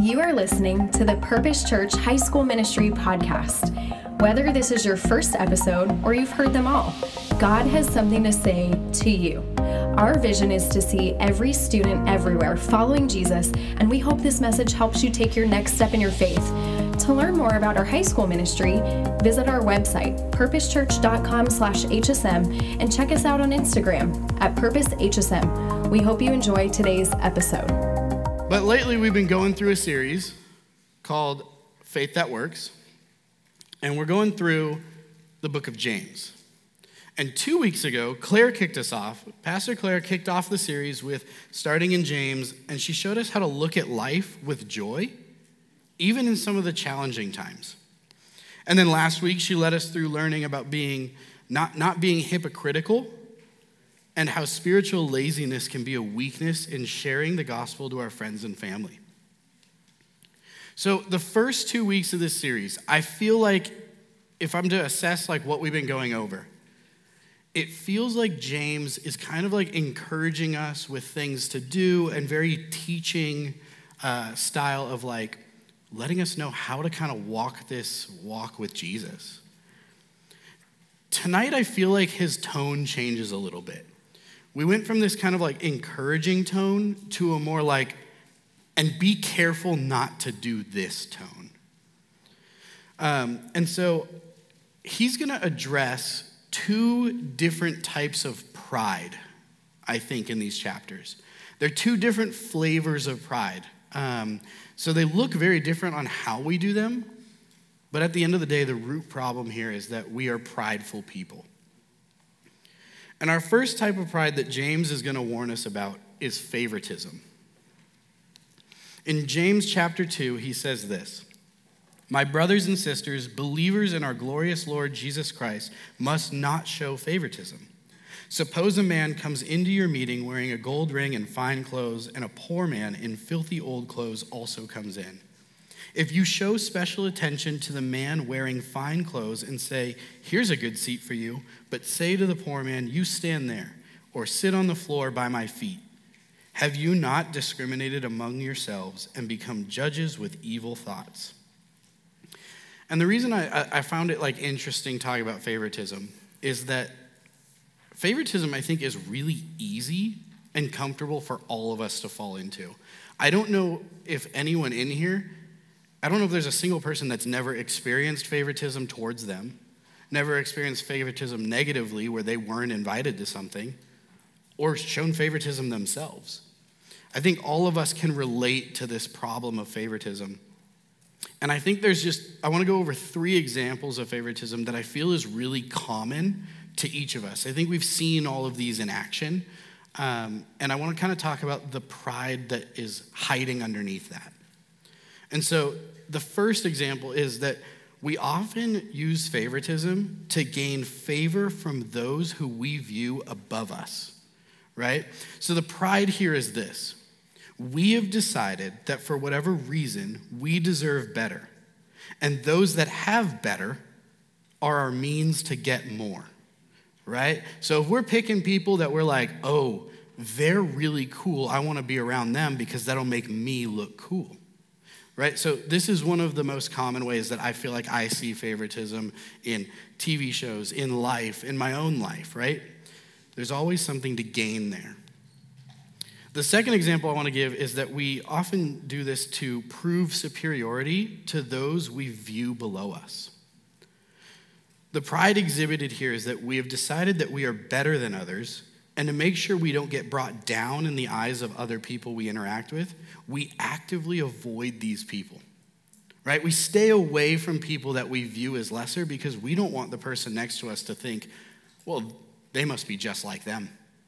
You are listening to the Purpose Church High School Ministry podcast. Whether this is your first episode or you've heard them all, God has something to say to you. Our vision is to see every student everywhere following Jesus, and we hope this message helps you take your next step in your faith. To learn more about our high school ministry, visit our website, purposechurch.com/HSM, and check us out on Instagram at PurposeHSM. We hope you enjoy today's episode. But lately we've been going through a series called Faith That Works, and we're going through the book of James. And 2 weeks ago, Claire kicked us off. Pastor Claire kicked off the series with starting in James, and she showed us how to look at life with joy, even in some of the challenging times. And then last week, she led us through learning about being not being hypocritical, and how spiritual laziness can be a weakness in sharing the gospel to our friends and family. So the first 2 weeks of this series, I feel like if I'm to assess like what we've been going over, it feels like James is kind of like encouraging us with things to do and very teaching style of like letting us know how to kind of walk this walk with Jesus. Tonight, I feel like his tone changes a little bit. We went from this kind of like encouraging tone to a more like, and be careful not to do this tone. And so he's gonna address two different types of pride, I think, in these chapters. They're two different flavors of pride. So they look very different on how we do them, but at the end of the day, the root problem here is that we are prideful people. And our first type of pride that James is going to warn us about is favoritism. In James chapter 2, he says this: "My brothers and sisters, believers in our glorious Lord Jesus Christ, must not show favoritism. Suppose a man comes into your meeting wearing a gold ring and fine clothes, and a poor man in filthy old clothes also comes in. If you show special attention to the man wearing fine clothes and say, 'Here's a good seat for you,' but say to the poor man, 'You stand there,' or 'Sit on the floor by my feet,' have you not discriminated among yourselves and become judges with evil thoughts?" And the reason I found it like interesting talking about favoritism is that favoritism, I think, is really easy and comfortable for all of us to fall into. I don't know if anyone in here, I don't know if there's a single person that's never experienced favoritism towards them, never experienced favoritism negatively where they weren't invited to something, or shown favoritism themselves. I think all of us can relate to this problem of favoritism. And I think I want to go over 3 examples of favoritism that I feel is really common to each of us. I think we've seen all of these in action, and I want to kind of talk about the pride that is hiding underneath that. And so the first example is that we often use favoritism to gain favor from those who we view above us, right? So the pride here is this: we have decided that for whatever reason, we deserve better, and those that have better are our means to get more, right? So if we're picking people that we're like, oh, they're really cool, I want to be around them because that'll make me look cool. Right? So this is one of the most common ways that I feel like I see favoritism in TV shows, in life, in my own life, right? There's always something to gain there. The second example I want to give is that we often do this to prove superiority to those we view below us. The pride exhibited here is that we have decided that we are better than others, and to make sure we don't get brought down in the eyes of other people we interact with, we actively avoid these people, right? We stay away from people that we view as lesser because we don't want the person next to us to think, well, they must be just like them.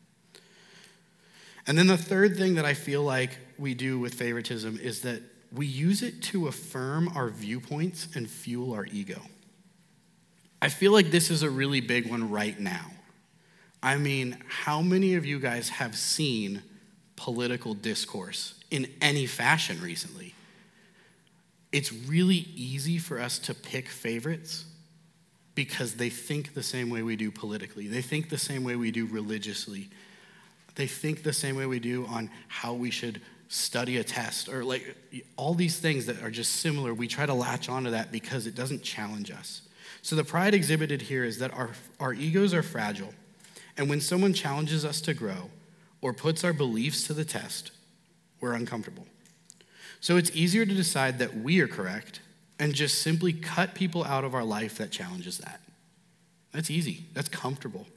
And then the third thing that I feel like we do with favoritism is that we use it to affirm our viewpoints and fuel our ego. I feel like this is a really big one right now. I mean, how many of you guys have seen political discourse in any fashion recently? It's really easy for us to pick favorites because they think the same way we do politically. They think the same way we do religiously. They think the same way we do on how we should study a test, or like all these things that are just similar. We try to latch onto that because it doesn't challenge us. So the pride exhibited here is that our egos are fragile. And when someone challenges us to grow or puts our beliefs to the test, we're uncomfortable. So it's easier to decide that we are correct and just simply cut people out of our life that challenges that. That's easy. That's comfortable.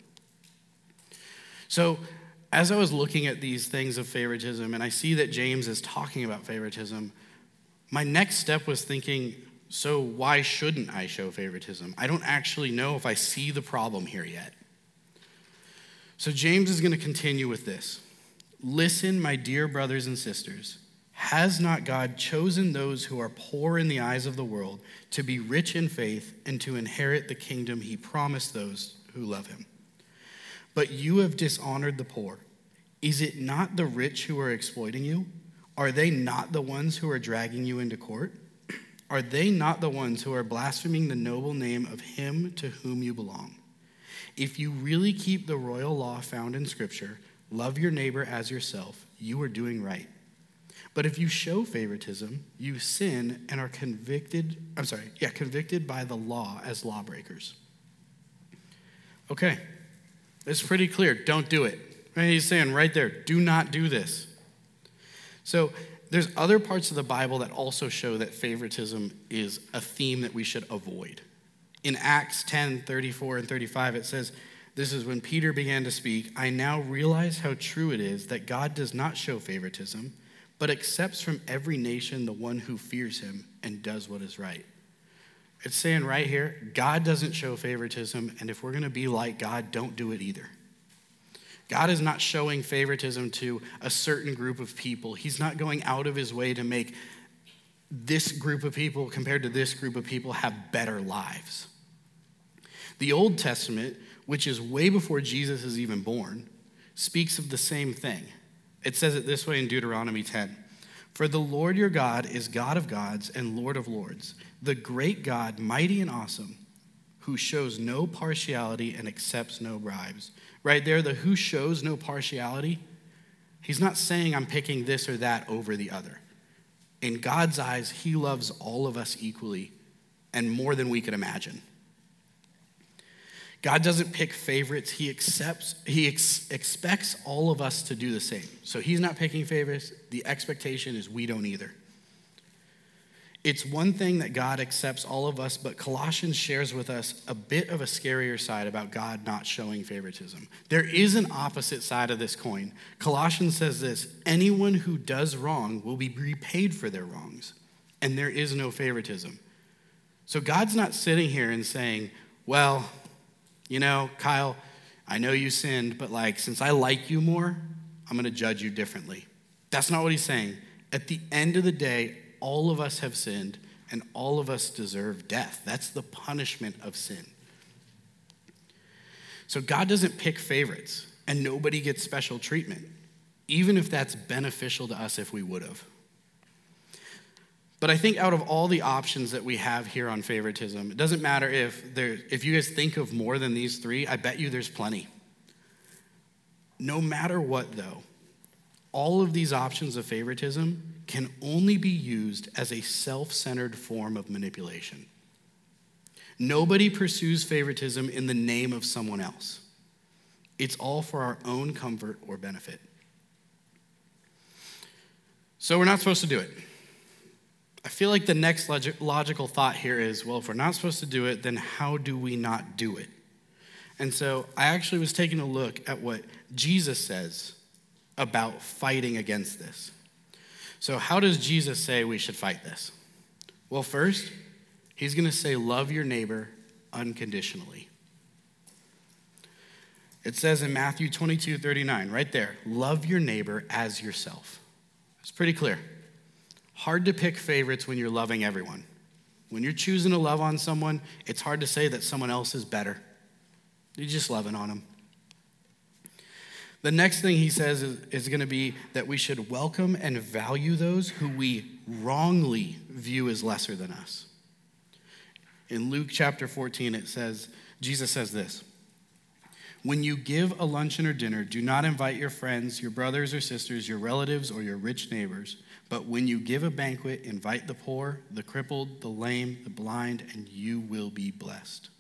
So as I was looking at these things of favoritism, and I see that James is talking about favoritism, my next step was thinking, so why shouldn't I show favoritism? I don't actually know if I see the problem here yet. So James is going to continue with this. Listen, my dear brothers and sisters, has not God chosen those who are poor in the eyes of the world to be rich in faith and to inherit the kingdom he promised those who love him? But you have dishonored the poor. Is it not the rich who are exploiting you? Are they not the ones who are dragging you into court? Are they not the ones who are blaspheming the noble name of him to whom you belong? If you really keep the royal law found in Scripture, love your neighbor as yourself, you are doing right. But if you show favoritism, you sin and are convicted by the law as lawbreakers. Okay, it's pretty clear. Don't do it. Right? He's saying right there, do not do this. So there's other parts of the Bible that also show that favoritism is a theme that we should avoid. In Acts 10:34 and 35, it says, this is when Peter began to speak, I now realize how true it is that God does not show favoritism, but accepts from every nation the one who fears him and does what is right. It's saying right here, God doesn't show favoritism, and if we're going to be like God, don't do it either. God is not showing favoritism to a certain group of people. He's not going out of his way to make this group of people compared to this group of people have better lives. The Old Testament, which is way before Jesus is even born, speaks of the same thing. It says it this way in Deuteronomy 10. For the Lord your God is God of gods and Lord of lords, the great God, mighty and awesome, who shows no partiality and accepts no bribes. Right there, the who shows no partiality, he's not saying I'm picking this or that over the other. In God's eyes, he loves all of us equally and more than we could imagine. God doesn't pick favorites. He expects all of us to do the same. So he's not picking favorites. The expectation is we don't either. It's one thing that God accepts all of us, but Colossians shares with us a bit of a scarier side about God not showing favoritism. There is an opposite side of this coin. Colossians says this, anyone who does wrong will be repaid for their wrongs, and there is no favoritism. So God's not sitting here and saying, well, you know, Kyle, I know you sinned, but since I like you more, I'm going to judge you differently. That's not what he's saying. At the end of the day, all of us have sinned, and all of us deserve death. That's the punishment of sin. So God doesn't pick favorites, and nobody gets special treatment, even if that's beneficial to us if we would have. But I think out of all the options that we have here on favoritism, it doesn't matter if you guys think of more than these three, I bet you there's plenty. No matter what, though, all of these options of favoritism can only be used as a self-centered form of manipulation. Nobody pursues favoritism in the name of someone else. It's all for our own comfort or benefit. So we're not supposed to do it. I feel like the next logical thought here is, well, if we're not supposed to do it, then how do we not do it? And so I actually was taking a look at what Jesus says about fighting against this. So how does Jesus say we should fight this? Well, first, he's going to say, love your neighbor unconditionally. It says in Matthew 22:39, right there, love your neighbor as yourself. It's pretty clear. Hard to pick favorites when you're loving everyone. When you're choosing to love on someone, it's hard to say that someone else is better. You're just loving on them. The next thing he says is going to be that we should welcome and value those who we wrongly view as lesser than us. In Luke chapter 14, it says, Jesus says this, When you give a luncheon or dinner, do not invite your friends, your brothers or sisters, your relatives, or your rich neighbors. But when you give a banquet, invite the poor, the crippled, the lame, the blind, and you will be blessed.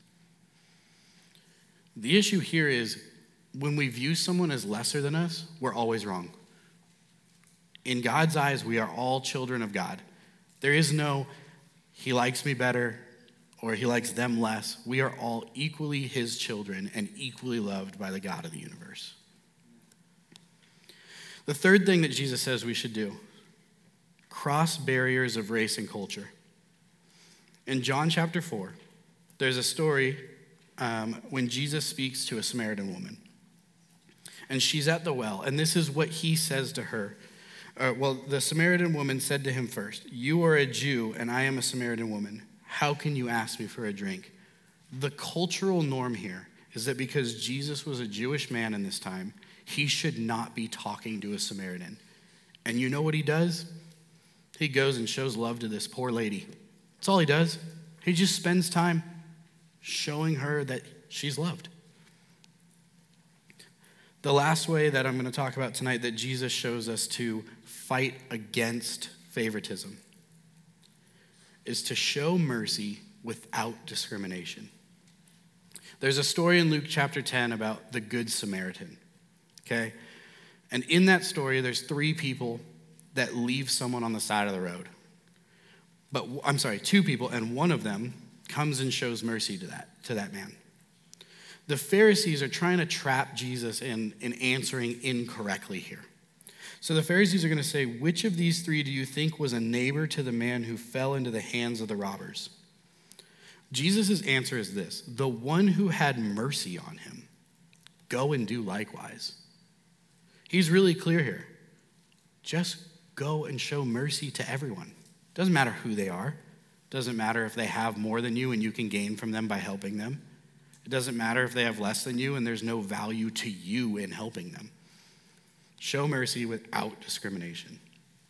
The issue here is when we view someone as lesser than us, we're always wrong. In God's eyes, we are all children of God. There is no, he likes me better, or he likes them less. We are all equally his children and equally loved by the God of the universe. The third thing that Jesus says we should do, cross barriers of race and culture. In John chapter 4, there's a story when Jesus speaks to a Samaritan woman. And she's at the well, and this is what he says to her. The Samaritan woman said to him first, "You are a Jew, and I am a Samaritan woman. How can you ask me for a drink?" The cultural norm here is that because Jesus was a Jewish man in this time, he should not be talking to a Samaritan. And you know what he does? He goes and shows love to this poor lady. That's all he does. He just spends time showing her that she's loved. The last way that I'm going to talk about tonight that Jesus shows us to fight against favoritism is to show mercy without discrimination. There's a story in Luke chapter 10 about the Good Samaritan, okay? And in that story, there's 3 people that leave someone on the side of the road. Two people, and one of them comes and shows mercy to that man. The Pharisees are trying to trap Jesus in answering incorrectly here. So the Pharisees are going to say, which of these 3 do you think was a neighbor to the man who fell into the hands of the robbers? Jesus' answer is this: the one who had mercy on him. Go and do likewise. He's really clear here. Just go and show mercy to everyone. Doesn't matter who they are. Doesn't matter if they have more than you and you can gain from them by helping them. It doesn't matter if they have less than you and there's no value to you in helping them. Show mercy without discrimination.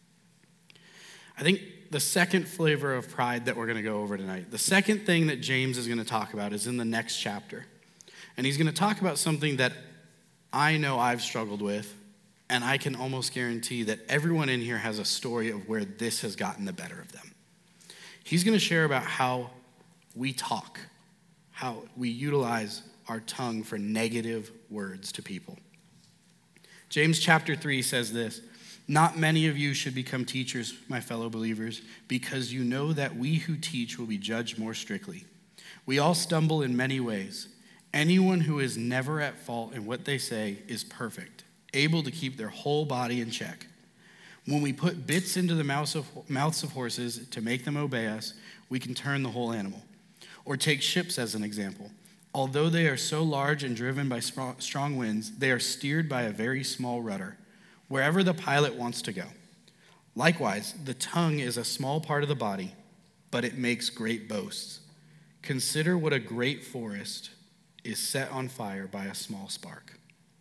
I think the second flavor of pride that we're going to go over tonight, the second thing that James is going to talk about is in the next chapter. And he's going to talk about something that I know I've struggled with, and I can almost guarantee that everyone in here has a story of where this has gotten the better of them. He's going to share about how we talk, how we utilize our tongue for negative words to people. James chapter 3 says this: "Not many of you should become teachers, my fellow believers, because you know that we who teach will be judged more strictly. We all stumble in many ways. Anyone who is never at fault in what they say is perfect, able to keep their whole body in check. When we put bits into the mouths of horses to make them obey us, we can turn the whole animal. Or take ships as an example. Although they are so large and driven by strong winds, they are steered by a very small rudder, wherever the pilot wants to go. Likewise, the tongue is a small part of the body, but it makes great boasts. Consider what a great forest is set on fire by a small spark."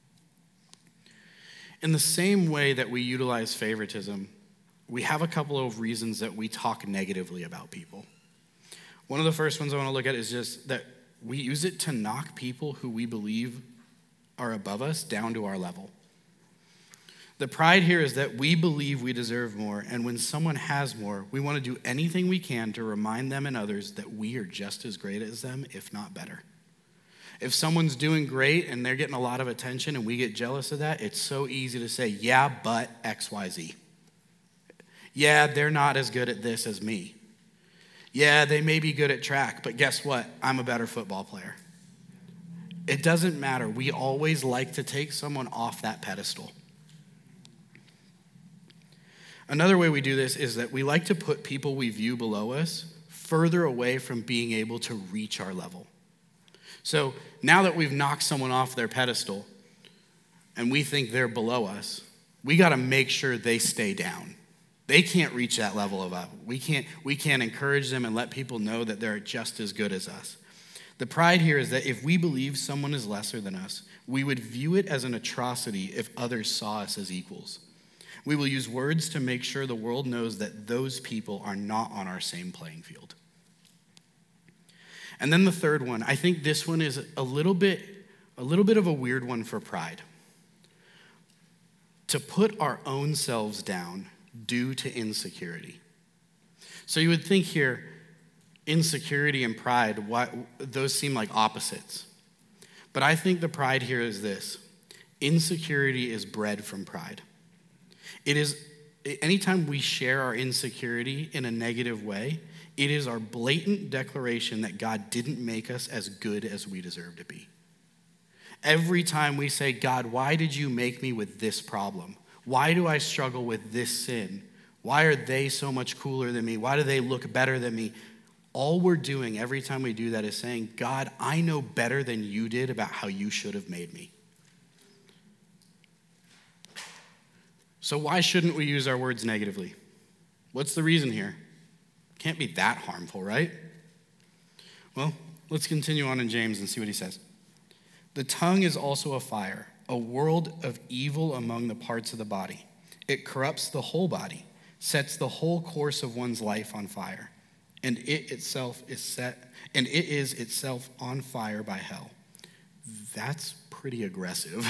In the same way that we utilize favoritism, we have a couple of reasons that we talk negatively about people. One of the first ones I want to look at is just that we use it to knock people who we believe are above us down to our level. The pride here is that we believe we deserve more, and when someone has more, we want to do anything we can to remind them and others that we are just as great as them, if not better. If someone's doing great and they're getting a lot of attention and we get jealous of that, it's so easy to say, yeah, but XYZ. Yeah, they're not as good at this as me. Yeah, they may be good at track, but guess what? I'm a better football player. It doesn't matter. We always like to take someone off that pedestal. Another way we do this is that we like to put people we view below us further away from being able to reach our level. So now that we've knocked someone off their pedestal and we think they're below us, we got to make sure they stay down. They can't reach that level of up. We can't encourage them and let people know that they're just as good as us. The pride here is that if we believe someone is lesser than us, we would view it as an atrocity if others saw us as equals. We will use words to make sure the world knows that those people are not on our same playing field. And then the third one, I think this one is a little bit a little bit of a weird one for pride. To put our own selves down due to insecurity. So you would think here, insecurity and pride, those seem like opposites. But I think the pride here is this. Insecurity is bred from pride. It is, anytime we share our insecurity in a negative way, it is our blatant declaration that God didn't make us as good as we deserve to be. Every time we say, God, why did you make me with this problem? Why do I struggle with this sin? Why are they so much cooler than me? Why do they look better than me? All we're doing every time we do that is saying, God, I know better than you did about how you should have made me. So why shouldn't we use our words negatively? What's the reason here? Can't be that harmful, right? Well, let's continue on in James and see what he says. The tongue is also a fire, a world of evil among the parts of the body. It corrupts the whole body, sets the whole course of one's life on fire, and it is itself on fire by hell. That's pretty aggressive.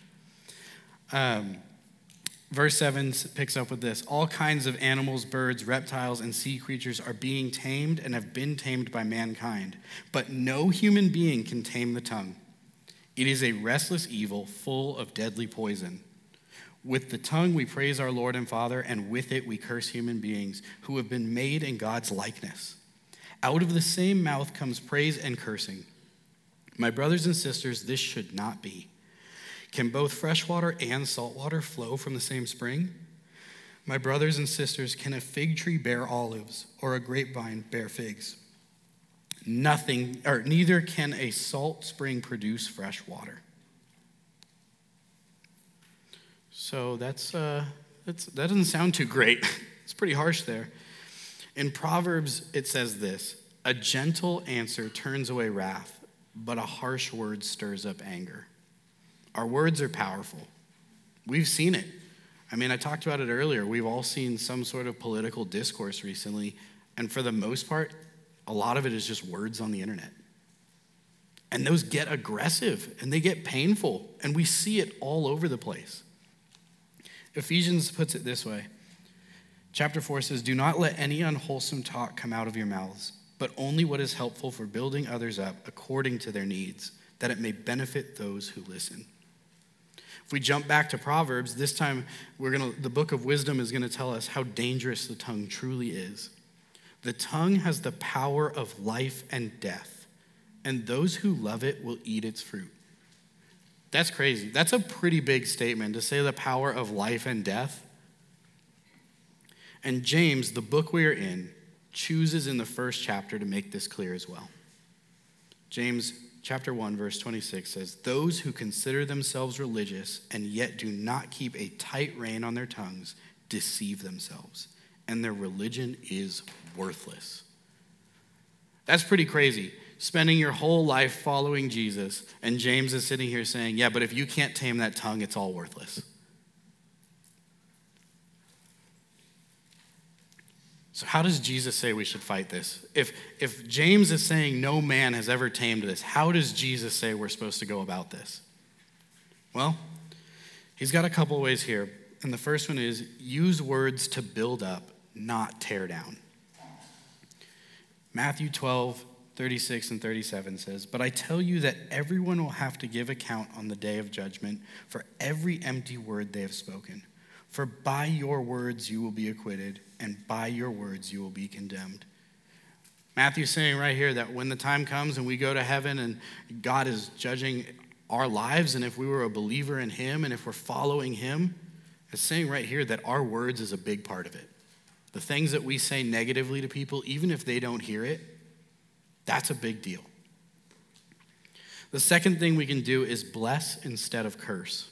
Verse 7 picks up with this. All kinds of animals, birds, reptiles, and sea creatures are being tamed and have been tamed by mankind. But no human being can tame the tongue. It is a restless evil full of deadly poison. With the tongue we praise our Lord and Father, and with it we curse human beings who have been made in God's likeness. Out of the same mouth comes praise and cursing. My brothers and sisters, this should not be. Can both fresh water and salt water flow from the same spring? My brothers and sisters, can a fig tree bear olives or a grapevine bear figs? Neither can a salt spring produce fresh water. So that doesn't sound too great. It's pretty harsh there. In Proverbs, it says this: a gentle answer turns away wrath, but a harsh word stirs up anger. Our words are powerful. We've seen it. I mean, I talked about it earlier. We've all seen some sort of political discourse recently, and for the most part, a lot of it is just words on the internet. And those get aggressive, and they get painful, and we see it all over the place. Ephesians puts it this way. Chapter 4 says, do not let any unwholesome talk come out of your mouths, but only what is helpful for building others up according to their needs, that it may benefit those who listen. If we jump back to Proverbs, this time the book of wisdom is going to tell us how dangerous the tongue truly is. The tongue has the power of life and death, and those who love it will eat its fruit. That's crazy. That's a pretty big statement to say the power of life and death. And James, the book we are in, chooses in the first chapter to make this clear as well. James chapter 1, verse 26 says, those who consider themselves religious and yet do not keep a tight rein on their tongues deceive themselves, and their religion is worthless. That's pretty crazy. Spending your whole life following Jesus, and James is sitting here saying, yeah, but if you can't tame that tongue, it's all worthless. So how does Jesus say we should fight this? If James is saying no man has ever tamed this, how does Jesus say we're supposed to go about this? Well, he's got a couple ways here. And the first one is use words to build up, not tear down. Matthew 12, 36 and 37 says, but I tell you that everyone will have to give account on the day of judgment for every empty word they have spoken. For by your words you will be acquitted, and by your words you will be condemned. Matthew's saying right here that when the time comes and we go to heaven and God is judging our lives, and if we were a believer in him and if we're following him, it's saying right here that our words is a big part of it. The things that we say negatively to people, even if they don't hear it, that's a big deal. The second thing we can do is bless instead of curse.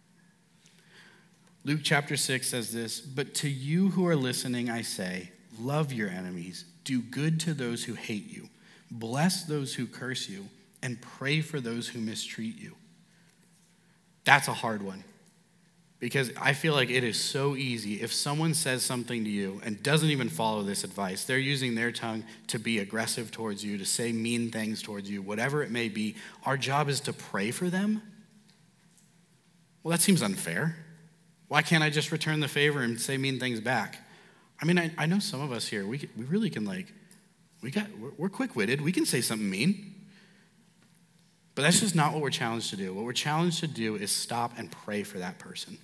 Luke chapter 6 says this, but to you who are listening, I say, love your enemies, do good to those who hate you, bless those who curse you, and pray for those who mistreat you. That's a hard one, because I feel like it is so easy. If someone says something to you and doesn't even follow this advice, they're using their tongue to be aggressive towards you, to say mean things towards you, whatever it may be. Our job is to pray for them. Well, that seems unfair. Why can't I just return the favor and say mean things back? I mean, I know some of us here, we really can we're quick-witted. We can say something mean. But that's just not what we're challenged to do. What we're challenged to do is stop and pray for that person.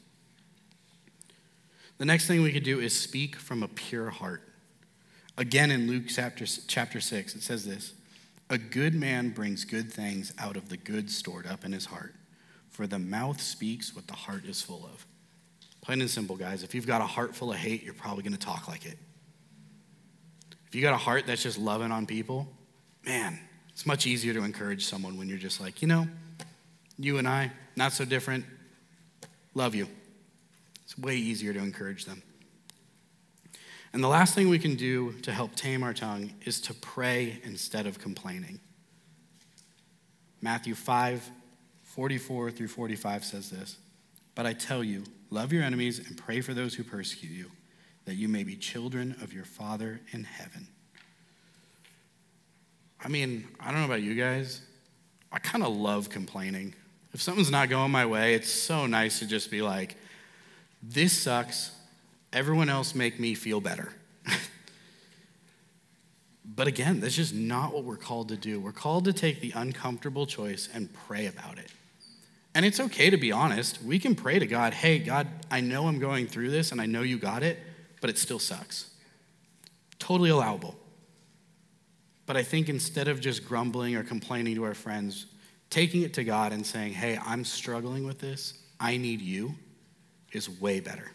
The next thing we could do is speak from a pure heart. Again, in Luke chapter 6, it says this: "A good man brings good things out of the good stored up in his heart, for the mouth speaks what the heart is full of." Plain and simple, guys. If you've got a heart full of hate, you're probably going to talk like it. If you got a heart that's just loving on people, man, it's much easier to encourage someone when you're just like, you and I, not so different, love you. It's way easier to encourage them. And the last thing we can do to help tame our tongue is to pray instead of complaining. Matthew 5:44 through 45 says this: "But I tell you, love your enemies and pray for those who persecute you, that you may be children of your Father in heaven." I mean, I don't know about you guys. I kind of love complaining. If something's not going my way, it's so nice to just be like, this sucks. Everyone else make me feel better. But again, that's just not what we're called to do. We're called to take the uncomfortable choice and pray about it. And it's okay to be honest. We can pray to God, hey, God, I know I'm going through this and I know you got it, but it still sucks. Totally allowable. But I think instead of just grumbling or complaining to our friends, taking it to God and saying, hey, I'm struggling with this, I need you, is way better.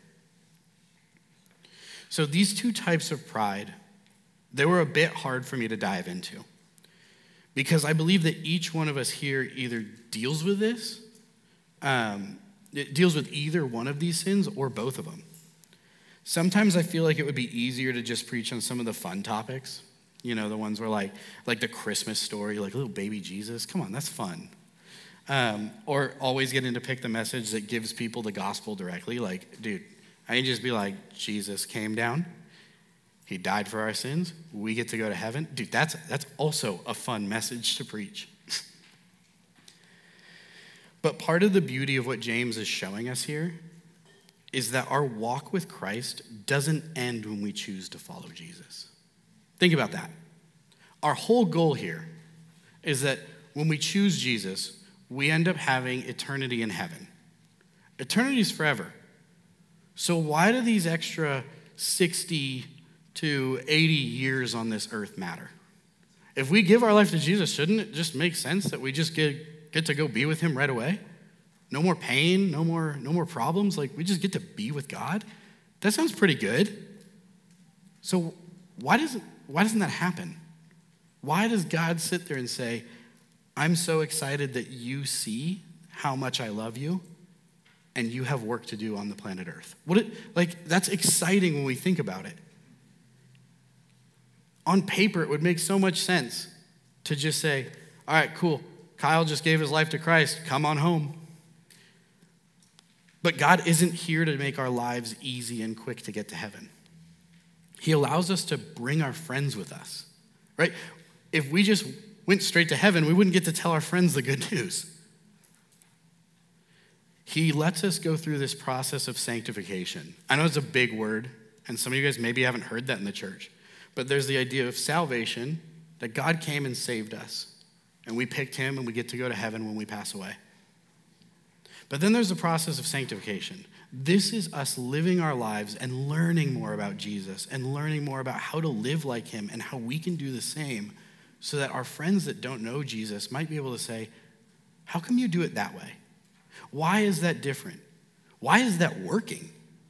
So these two types of pride, they were a bit hard for me to dive into, because I believe that each one of us here either deals with this, it deals with either one of these sins or both of them. Sometimes I feel like it would be easier to just preach on some of the fun topics. The ones where like the Christmas story, like little baby Jesus. Come on, that's fun. Or always getting to pick the message that gives people the gospel directly. Like, dude, I can just be like, Jesus came down. He died for our sins. We get to go to heaven. Dude, that's also a fun message to preach. But part of the beauty of what James is showing us here is that our walk with Christ doesn't end when we choose to follow Jesus. Think about that. Our whole goal here is that when we choose Jesus, we end up having eternity in heaven. Eternity is forever. So why do these extra 60 to 80 years on this earth matter? If we give our life to Jesus, shouldn't it just make sense that we just get to go be with him right away? No more pain, no more problems. Like, we just get to be with God? That sounds pretty good. So why doesn't that happen? Why does God sit there and say, I'm so excited that you see how much I love you and you have work to do on the planet Earth? That's exciting when we think about it. On paper, it would make so much sense to just say, all right, cool. Kyle just gave his life to Christ. Come on home. But God isn't here to make our lives easy and quick to get to heaven. He allows us to bring our friends with us, right? If we just went straight to heaven, we wouldn't get to tell our friends the good news. He lets us go through this process of sanctification. I know it's a big word, and some of you guys maybe haven't heard that in the church, but there's the idea of salvation, that God came and saved us, and we picked him, and we get to go to heaven when we pass away. But then there's the process of sanctification. This is us living our lives and learning more about Jesus and learning more about how to live like him and how we can do the same so that our friends that don't know Jesus might be able to say, how come you do it that way? Why is that different? Why is that working?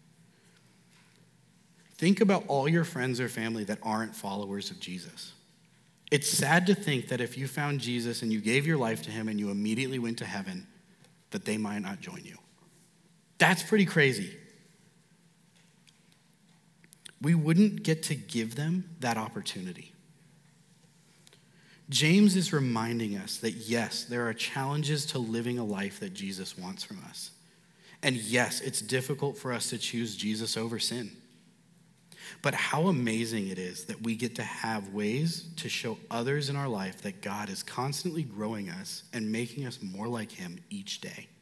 Think about all your friends or family that aren't followers of Jesus. It's sad to think that if you found Jesus and you gave your life to him and you immediately went to heaven, that they might not join you. That's pretty crazy. We wouldn't get to give them that opportunity. James is reminding us that yes, there are challenges to living a life that Jesus wants from us. And yes, it's difficult for us to choose Jesus over sin. But how amazing it is that we get to have ways to show others in our life that God is constantly growing us and making us more like him each day.